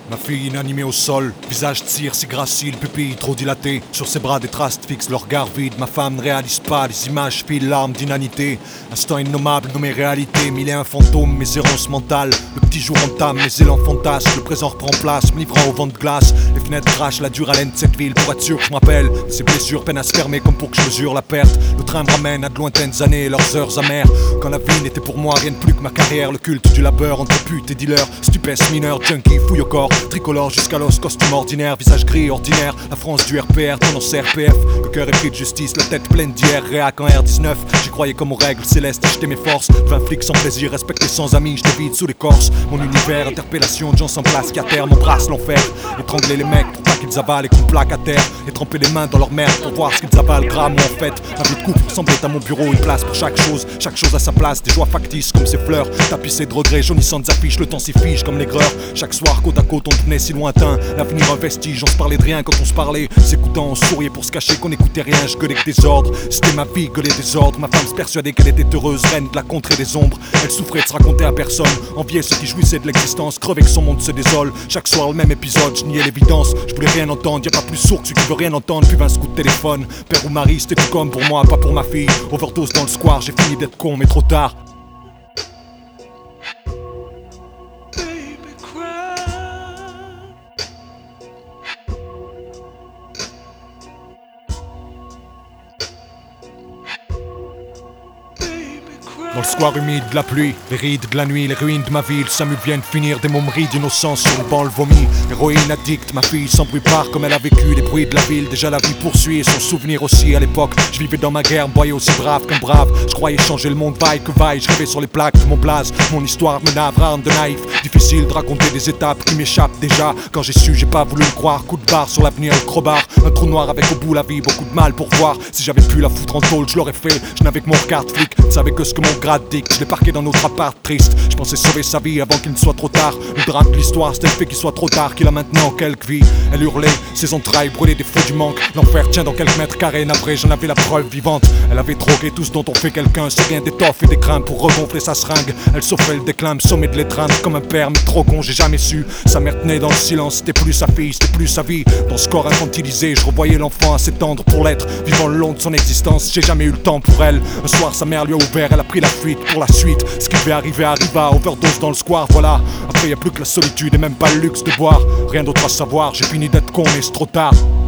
Ma fille inanimée au sol, visage tire si gracile, pupille trop dilatée. Sur ses bras des traces fixent leur regard vide. Ma femme ne réalise pas, les images filent l'arme d'inanité. Instant innommable nommé réalité, mille et un fantômes, mes errances mentales. Le petit jour entame, mes élans fantasmes, le présent reprend place, me livrant au vent de glace. Les fenêtres crachent la dure haleine de cette ville pour être sûr que je m'appelle. Ces blessures peinent à se fermer comme pour que je mesure la perte. Le train me ramène à de lointaines années et leurs heures amères. Quand la vie n'était pour moi rien de plus que ma carrière, le culte du labeur entre pute et dealer, stupès, mineur, junkie, fouille au corps, tricolore jusqu'à l'os, costume ordinaire, visage gris ordinaire, la France du RPR, tendance RPF, le cœur est pris de justice, la tête pleine d'hier, réac en R19, j'y croyais comme aux règles célestes, j'étais mes forces, 20 flics sans plaisir, respecté sans amis, je vide sous l'écorce, mon univers, interpellation de gens sans place qui à terre m'embrasse l'enfer, étrangler les mecs pour pas qu'ils avalent et qu'on plaque à terre, et tremper les mains dans leur merde pour voir ce qu'ils avalent, grave ou en fait, ma vie de couple ressemblait à mon bureau, une place pour chaque chose à sa place, des joies factices comme ces fleurs, tapissées de regrets, jaunissantes affiches, le temps s'y fige comme l'aigreur, chaque soir côte à côte on devenait si lointain, l'avenir un vestige, on se parlait de rien quand on se parlait, s'écoutant on souriait pour se cacher qu'on n'écoutait rien, je gueulais que des ordres, c'était ma vie, gueuler des ordres, ma femme se persuadait qu'elle était heureuse, reine de la contrée des ombres, elle souffrait de se raconter à personne, enviait ceux qui jouissaient de l'existence, crevait que son monde se désole, chaque soir le même épisode, je niais l'évidence, je voulais rien entendre, y'a pas plus sourd que celui qui veut rien entendre, puis 20 coups de téléphone, père ou mari, c'était tout comme pour moi, pas pour ma fille, overdose dans le square, j'ai fini d'être con mais trop tard. Dans le square humide de la pluie, les rides de la nuit, les ruines de ma ville, ça me vient de finir des momeries d'innocence sur le banc le vomi. Héroïne addict, ma fille sans bruit part comme elle a vécu les bruits de la ville. Déjà la vie poursuit et son souvenir aussi à l'époque. Je vivais dans ma guerre, me voyais aussi brave qu'un brave. Je croyais changer le monde, vaille que vaille. Je rêvais sur les plaques de mon blaze. Mon histoire me navre, arme de naïf. Difficile de raconter des étapes qui m'échappent déjà. Quand j'ai su, j'ai pas voulu le croire. Coup de barre sur l'avenir, le crowbar. Un trou noir avec au bout la vie, beaucoup de mal pour voir. Si j'avais pu la foutre en tôle, je l'aurais fait. Je n'avais que mon regard de flic, je savais que ce que mon grade dicte. Je l'ai parqué dans notre appart triste. Je pensais sauver sa vie avant qu'il ne soit trop tard. Le drame de l'histoire, c'était le fait qu'il soit trop tard, qu'il a maintenant quelques vies. Elle hurlait, ses entrailles brûlaient des feux du manque. L'enfer tient dans quelques mètres carrés, navré, j'en avais la preuve vivante. Elle avait drogué tout ce dont on fait quelqu'un. C'est rien d'étoffe et des crins pour regonfler sa seringue. Elle s'offrait le déclin, me sommait de l'étreindre comme un père, mais trop con, j'ai jamais su. Sa mère tenait dans le silence, c'était plus sa fille, c'était plus sa vie. Dans ce corps infantilisé, je revoyais l'enfant assez tendre pour l'être. Vivant le long de son existence, j'ai jamais eu le temps pour elle. Un soir, sa mère lui a ouvert, elle a pris la fuite pour la suite. Ce qui devait arriver arriva, overdose dans le square, voilà. Après y'a plus que la solitude et même pas le luxe de boire. Rien d'autre à savoir, j'ai fini d'être con mais c'est trop tard.